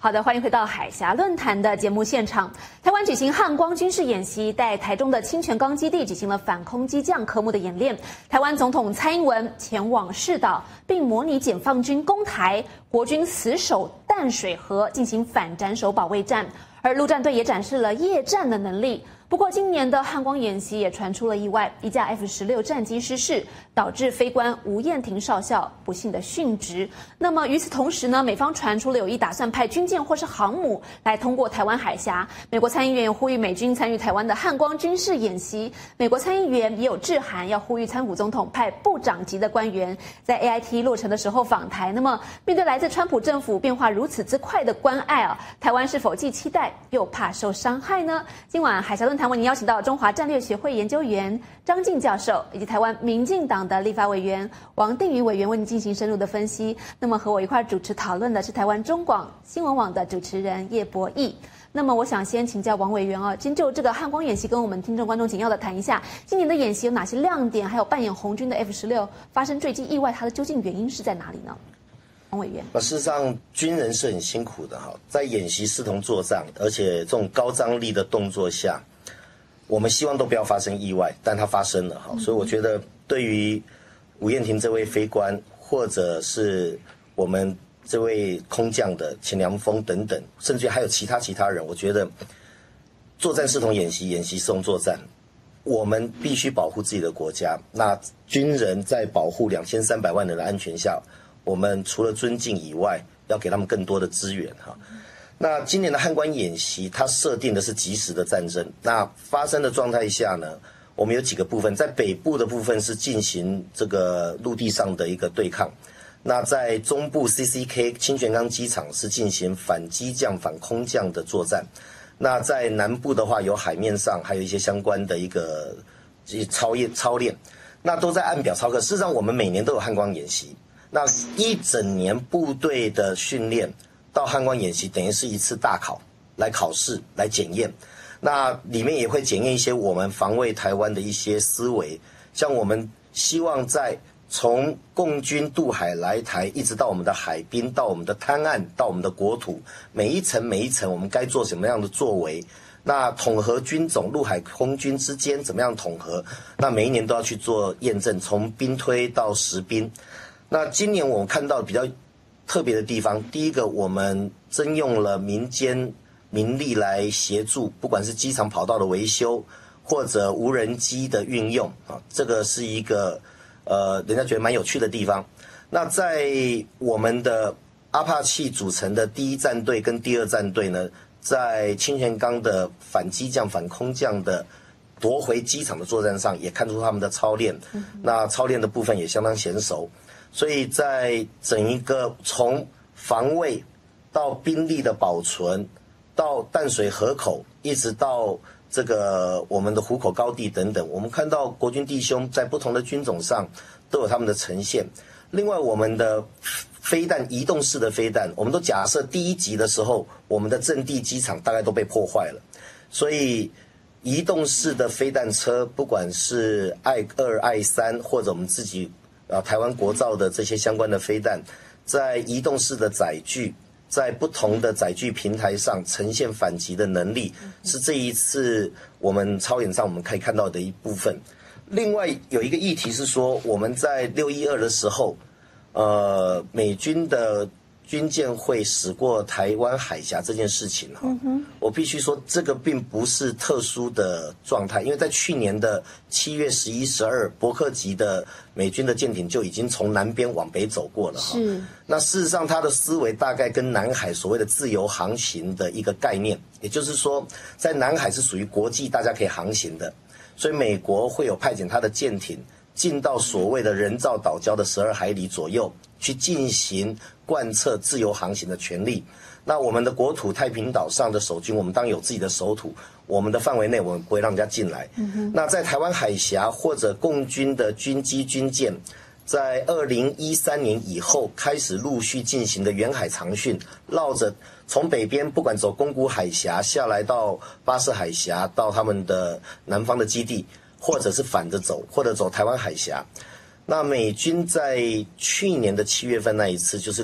好的，欢迎回到海峡论坛的节目现场。台湾举行汉光军事演习，在台中的清泉岗基地举行了反空机降科目的演练。台湾总统蔡英文前往视导，并模拟解放军攻台，国军死守淡水河进行反斩首保卫战，而陆战队也展示了夜战的能力。不过，今年的汉光演习也传出了意外，一架 F-16战机失事，导致飞官吴燕婷少校不幸的殉职。那么与此同时呢，美方传出了有意打算派军舰或是航母来通过台湾海峡。美国参议员也呼吁美军参与台湾的汉光军事演习。美国参议员也有致函要呼吁川普总统派部长级的官员在 AIT 落成的时候访台。那么面对来自川普政府变化如此之快的关爱啊，台湾是否既期待又怕受伤害呢？今晚海峡论坛为您邀请到中华战略学会研究员张晋教授，以及台湾民进党的立法委员王定宇委员为您进行深入的分析。那么和我一块主持讨论的是台湾中广新闻网的主持人叶博弈。那么我想先请教王委员哦，先就这个汉光演习跟我们听众观众简要的谈一下，今年的演习有哪些亮点，还有扮演红军的 F-16发生坠机意外，它的究竟原因是在哪里呢？王委员， 事实上，军人是很辛苦的哈，在演习视同作战，而且这种高张力的动作下，我们希望都不要发生意外，但它发生了哈，所以我觉得对于吴燕婷这位飞官，或者是我们这位空降的钱良峰等等，甚至还有其他人，我觉得作战视同演习，演习视同作战，我们必须保护自己的国家。那军人在保护2300万人的安全下，我们除了尊敬以外，要给他们更多的资源哈。那今年的汉光演习，它设定的是即时的战争。那发生的状态下呢，我们有几个部分，在北部的部分是进行这个陆地上的一个对抗。那在中部 CCK 清泉岗机场是进行反机降、反空降的作战。那在南部的话，有海面上还有一些相关的一个操练，那都在按表操课。事实上，我们每年都有汉光演习。那一整年部队的训练到汉光演习，等于是一次大考，来考试，来检验。那里面也会检验一些我们防卫台湾的一些思维，像我们希望在从共军渡海来台，一直到我们的海滨，到我们的滩岸，到我们的国土，每一层我们该做什么样的作为。那统合军种，陆海空军之间怎么样统合？那每一年都要去做验证，从兵推到实兵。那今年我们看到比较特别的地方，第一个，我们征用了民间民力来协助，不管是机场跑道的维修，或者无人机的运用啊，这个是一个人家觉得蛮有趣的地方。那在我们的阿帕契组成的第1战队跟第2战队呢，在清泉岗的反机降、反空降的夺回机场的作战上，也看出他们的操练。那操练的部分也相当娴熟。所以在整一个从防卫到兵力的保存，到淡水河口，一直到这个我们的湖口高地等等，我们看到国军弟兄在不同的军种上都有他们的呈现。另外，我们的飞弹，移动式的飞弹，我们都假设第1集的时候，我们的阵地机场大概都被破坏了，所以移动式的飞弹车，不管是I2、I3，或者我们自己台湾国造的这些相关的飞弹，在移动式的载具，在不同的载具平台上呈现反击的能力，是这一次我们操演上我们可以看到的一部分。另外有一个议题是说，我们在612的时候，美军的军舰会驶过台湾海峡这件事情哈，我必须说这个并不是特殊的状态，因为在去年的7月11、12，伯克级的美军的舰艇就已经从南边往北走过了哈。那事实上，他的思维大概跟南海所谓的自由航行的一个概念，也就是说，在南海是属于国际大家可以航行的，所以美国会有派遣他的舰艇进到所谓的人造岛礁的12海里左右，去进行贯彻自由航行的权利。那我们的国土太平岛上的守军，我们当然有自己的守土，我们的范围内我们不会让人家进来。那在台湾海峡或者共军的军机军舰，在2013年以后开始陆续进行的远海长训，绕着从北边不管走宫古海峡下来到巴士海峡，到他们的南方的基地，或者是反着走，或者走台湾海峡。那美军在去年的7月份那一次，就是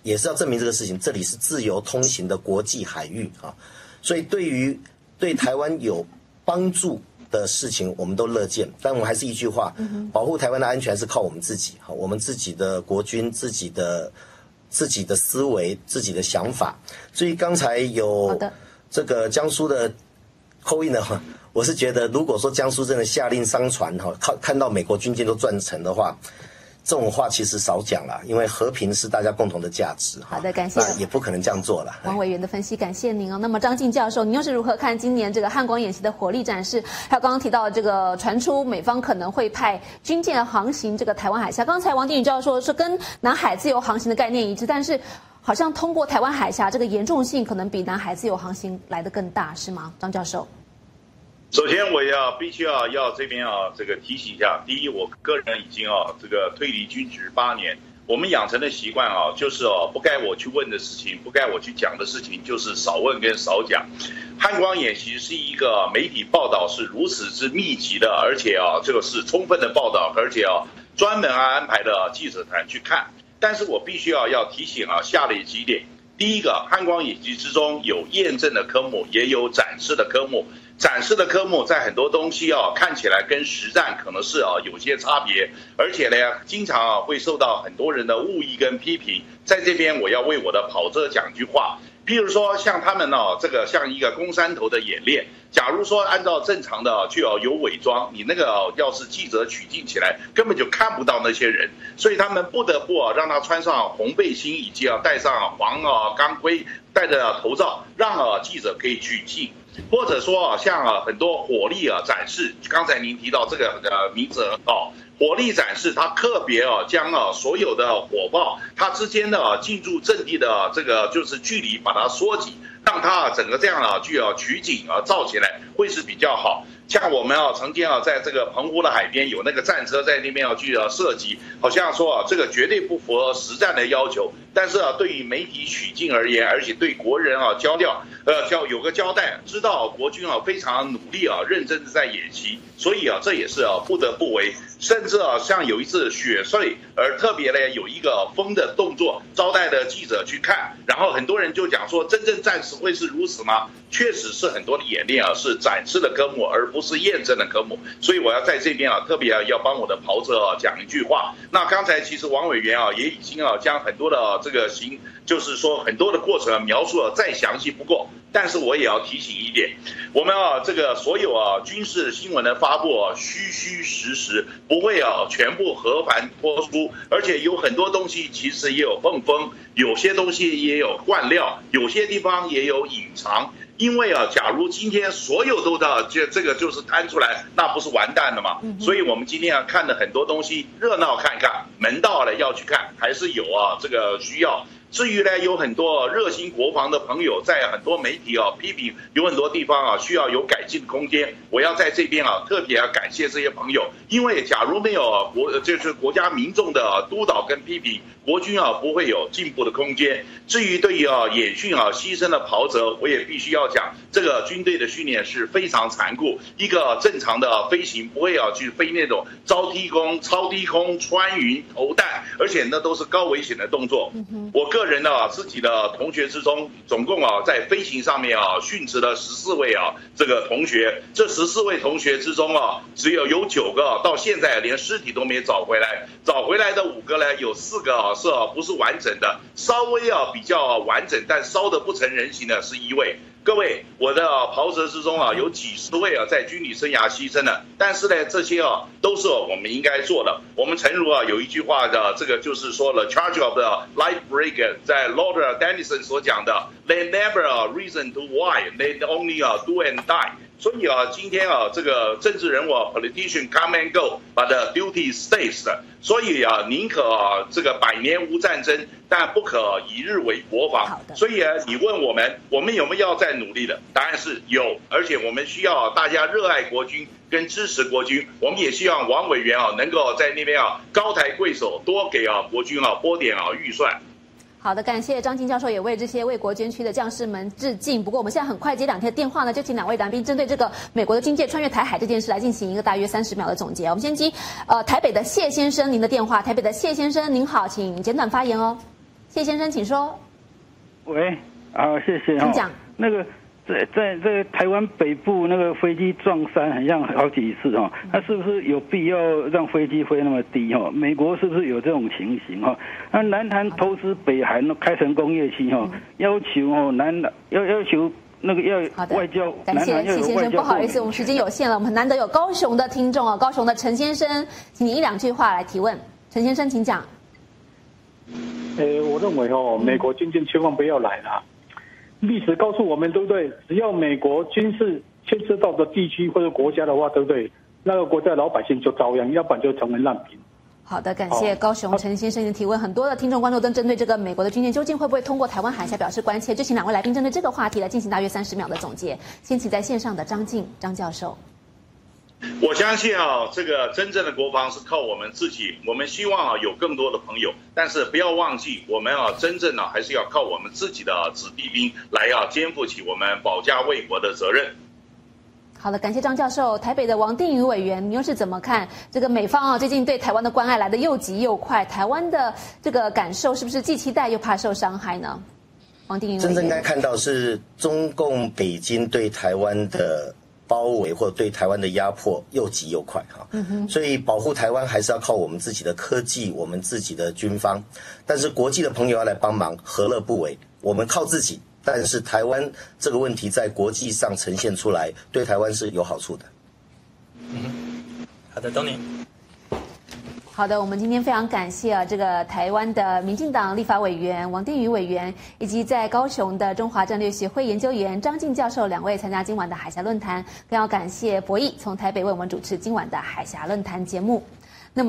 也是要证明这个事情，这里是自由通行的国际海域啊，所以对台湾有帮助的事情，我们都乐见。但我们还是一句话，保护台湾的安全是靠我们自己，我们自己的国军、自己的思维、自己的想法。所以刚才有这个江苏的call in呢，我是觉得，如果说江苏真的下令商船看到美国军舰都断层的话，这种话其实少讲啦，因为和平是大家共同的价值。 好的，感谢。 那也不可能这样做了。 王委员的分析，感谢您哦。那么张晋教授，您又是如何看今年这个汉光演习的火力展示？还有刚刚提到这个传出美方可能会派军舰航行这个台湾海峡。刚才王定宇教授说是跟南海自由航行的概念一致，但是好像通过台湾海峡这个严重性可能比南海自由航行来得更大，是吗？张教授。 首先，我必须要这边这个提醒一下。第一，我个人已经这个退离军职8年，我们养成的习惯就是不该我去问的事情，不该我去讲的事情，就是少问跟少讲。汉光演习是一个媒体报道是如此之密集的，而且这个是充分的报道，而且专门安排的记者团去看。但是我必须要提醒下列几点。第一个，汉光演习之中有验证的科目，也有展示的科目。展示的科目在很多东西看起来跟实战可能是有些差别，而且呢经常会受到很多人的误议跟批评。在这边我要为我的跑者讲句话，比如说像他们这个像一个攻山头的演练，假如说按照正常的就要有伪装，你那个要是记者取镜起来根本就看不到那些人，所以他们不得不让他穿上红背心，以及戴上黄钢盔，戴着头罩，让记者可以取镜。或者说像很多火力展示，刚才您提到这个名字火力展示，它特别将所有的火炮它之间的进驻阵地的这个就是距离把它缩紧，让它整个这样去取景造起来会是比较好。像我们曾经在这个澎湖的海边有那个战车在那边去射击，好像说这个绝对不符合实战的要求。但是对于媒体取镜而言，而且对国人有个交代，知道国军非常努力认真的在演习，所以这也是不得不为。甚至像有一次雪隧，而特别呢有一个风的动作，招待的记者去看，然后很多人就讲说，真正战士会是如此吗？确实是很多的演练是展示的科目，而不是验证的科目。所以我要在这边特别要帮我的跑者讲一句话。那刚才其实王委员也已经将很多的这个就是说很多的过程描述再详细不过。但是我也要提醒一点，我们这个所有军事新闻的发布虚实，不会全部和盘托出，而且有很多东西其实也有碰风，有些东西也有灌料，有些地方也有隐藏。因为假如今天所有都这个就是摊出来，那不是完蛋了吗？所以我们今天看的很多东西，热闹看看，门道了要去看，还是有这个需要。至于呢，有很多热心国防的朋友，在很多媒体批评，有很多地方需要有改进的空间。我要在这边特别感谢这些朋友，因为假如没有就是国家民众的督导跟批评，国军不会有进步的空间。至于对于演训牺牲的袍泽，我也必须要讲，这个军队的训练是非常残酷。一个正常的飞行不会去飞那种招低空、超低空、穿云投弹，而且那都是高危险的动作。我个人自己的同学之中，总共在飞行上面殉职了14位这个同学。这14位同学之中只有9个到现在连尸体都没找回来，找回来的5个呢，有4个是不是完整的，稍微比较完整，但烧得不成人形的是1位。各位，我的袍泽之中有几十位在军旅生涯牺牲了，但是呢，这些都是我们应该做的。我们诚如有一句话的，这个就是说了 ，Charge of the Light Brigade， 在 Lord Dennison 所讲的 ，They never reason to why, they only do and die。所以今天这个政治人物 politician come and go, but the duty stays。所以宁可这个百年无战争，但不可一日为国防。所以你问我们有没有要再努力的？答案是有，而且我们需要大家热爱国军跟支持国军。我们也希望王委员能够在那边高抬贵手，多给国军拨点预算。 好的，感谢张晋教授，也为这些为国捐躯的将士们致敬。不过我们现在很快接2天的电话呢，就请2位来宾针对这个美国的军舰穿越台海这件事来进行一个大约30秒的总结。我们先接台北的谢先生您的电话。台北的谢先生您好，请简短发言哦。 谢先生，请说。 喂，谢谢请讲。 那个在这个台湾北部那个飞机撞山，很像好几次哈，那是不是有必要让飞机飞那么低哈？美国是不是有这种情形哈？那南韩投资北韩开成工业区哈，要求要求那个要外交。 感谢谢先生，不好意思，我们时间有限了，我们很难得有高雄的听众高雄的陈先生，请你1-2句话来提问。陈先生，请讲。 我认为美国军舰千万不要来了。历史告诉我们，对不对？只要美国军事牵涉到的地区或者国家的话，对不对？那个国家老百姓就遭殃，要不然就成为难民。 好的，感谢高雄陈先生的提问。很多的听众观众都针对这个美国的军舰究竟会不会通过台湾海峡表示关切，就请2位来宾针对这个话题来进行大约30秒的总结。先请在线上的张教授。 我相信这个真正的国防是靠我们自己。我们希望有更多的朋友，但是不要忘记，我们真正还是要靠我们自己的子弟兵来肩负起我们保家卫国的责任。 好的，感谢张教授。台北的王定宇委员，你又是怎么看这个美方最近对台湾的关爱来得又急又快？台湾的这个感受是不是既期待又怕受伤害呢？王定宇委员， 真正该看到是中共北京对台湾的包围或者对台湾的压迫又急又快所以保护台湾还是要靠我们自己的科技，我们自己的军方，但是国际的朋友要来帮忙，何乐不为？我们靠自己，但是台湾这个问题在国际上呈现出来，对台湾是有好处的。 好的，Tony。 好的，我们今天非常感谢这个台湾的民进党立法委员王定宇委员，以及在高雄的中华战略学会研究员张晋教授2位参加今晚的海峡论坛，更要感谢博弈从台北为我们主持今晚的海峡论坛节目。